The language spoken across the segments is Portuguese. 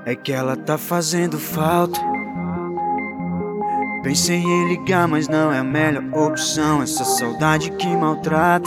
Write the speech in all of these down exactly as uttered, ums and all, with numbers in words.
É que ela tá fazendo falta. Pensei em ligar, mas não é a melhor opção. Essa saudade que maltrata.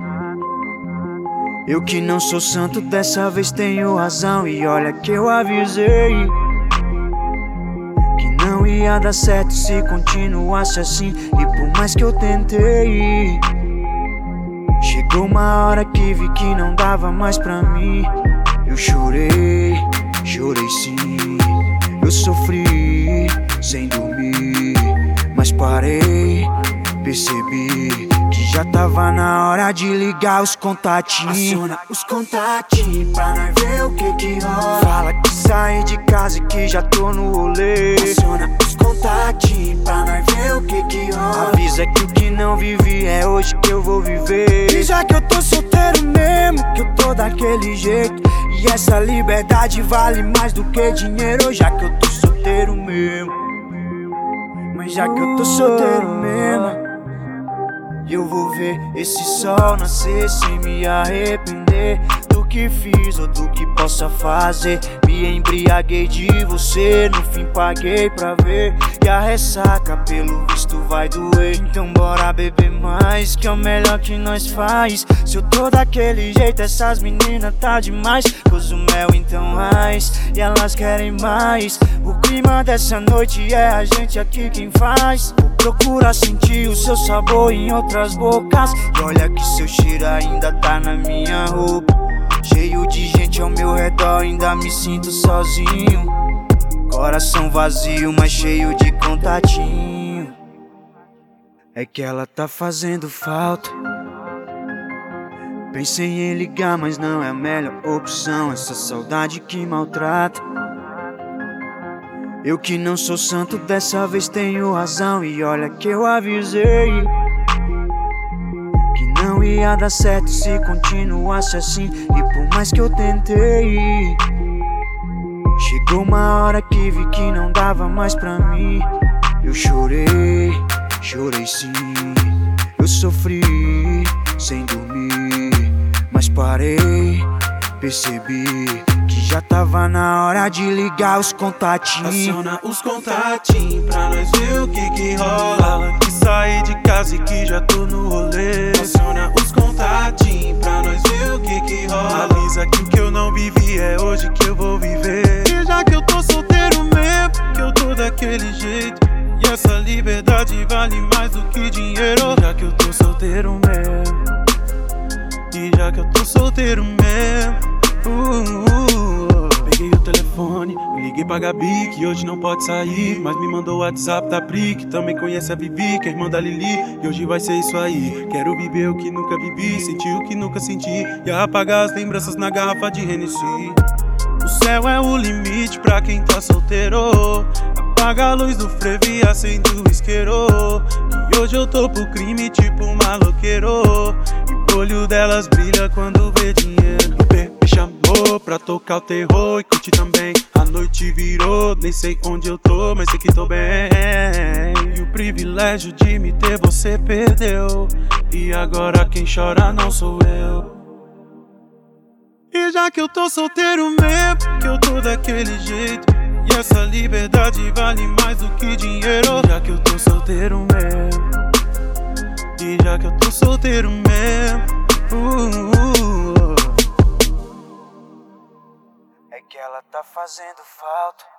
Eu que não sou santo, dessa vez tenho razão. E olha que eu avisei que não ia dar certo se continuasse assim. E por mais que eu tentei, chegou uma hora que vi que não dava mais pra mim. Eu chorei, chorei sim. Eu sofri sem dormir, mas parei, percebi que já tava na hora de ligar os contatinhos. Aciona os contatinhos pra nós ver o que que rola. Fala que saí de casa e que já tô no rolê. Aciona os contatinhos pra nós ver o que que rola. Avisa que o que não vivi é hoje que eu vou viver. E já que eu tô solteiro mesmo, que eu tô daquele jeito, e essa liberdade vale mais do que dinheiro. Já que eu tô solteiro mesmo, mas já que eu tô solteiro mesmo, eu vou ver esse sol nascer sem me arrepender do que fiz ou do que possa fazer. Me embriaguei de você, no fim paguei pra ver. E a ressaca pelo visto vai doer. Então bora beber mais, que é o melhor que nós faz. Se eu tô daquele jeito, essas meninas tá demais. Cozumel então mais, e elas querem mais. O clima dessa noite é a gente aqui quem faz. Vou procurar sentir o seu sabor em outras bocas. E olha que seu cheiro ainda tá na minha roupa. Cheio de gente ao meu redor, ainda me sinto sozinho. Coração vazio, mas cheio de contatinho. É que ela tá fazendo falta. Pensei em ligar, mas não é a melhor opção. Essa saudade que maltrata. Eu que não sou santo, dessa vez tenho razão. E olha que eu avisei que não ia dar certo se continuasse assim. E por mais que eu tentei, chegou uma hora que vi que não dava mais pra mim. Eu chorei, chorei sim. Eu sofri sem dormir, mas parei, percebi que já tava na hora de ligar os contatinhos. Aciona os contatinhos pra nós ver o que que rola. Fala que saí de casa e que já tô no rolê. Aciona os contatinhos pra nós ver o que que rola. Avisa que o que eu não vivi é hoje que eu vou viver. E já que eu tô solteiro mesmo, que eu tô daquele jeito, e essa liberdade vale mais do que dinheiro. Já que eu tô solteiro mesmo, e já que eu tô solteiro mesmo, uh, uh, uh. Peguei o telefone, liguei pra Gabi, que hoje não pode sair, mas me mandou o WhatsApp da Pri, que também conhece a Vivi, que é irmã da Lili, e hoje vai ser isso aí. Quero viver o que nunca vivi, sentir o que nunca senti, e apagar as lembranças na garrafa de Hennessy. O céu é o limite pra quem tá solteiro. Apaga a luz do frevo e acende o isqueiro, que hoje eu tô pro crime tipo maloqueiro. E o olho delas brilha quando vê dinheiro. O bebê chamou pra tocar o terror e curtir também. A noite virou, nem sei onde eu tô, mas sei que tô bem. E o privilégio de me ter você perdeu, e agora quem chora não sou eu. E já que eu tô solteiro mesmo, que eu tô daquele jeito, e essa liberdade vale mais do que dinheiro. Já que eu tô solteiro mesmo, e já que eu tô solteiro mesmo, uh, uh, uh. É que ela tá fazendo falta.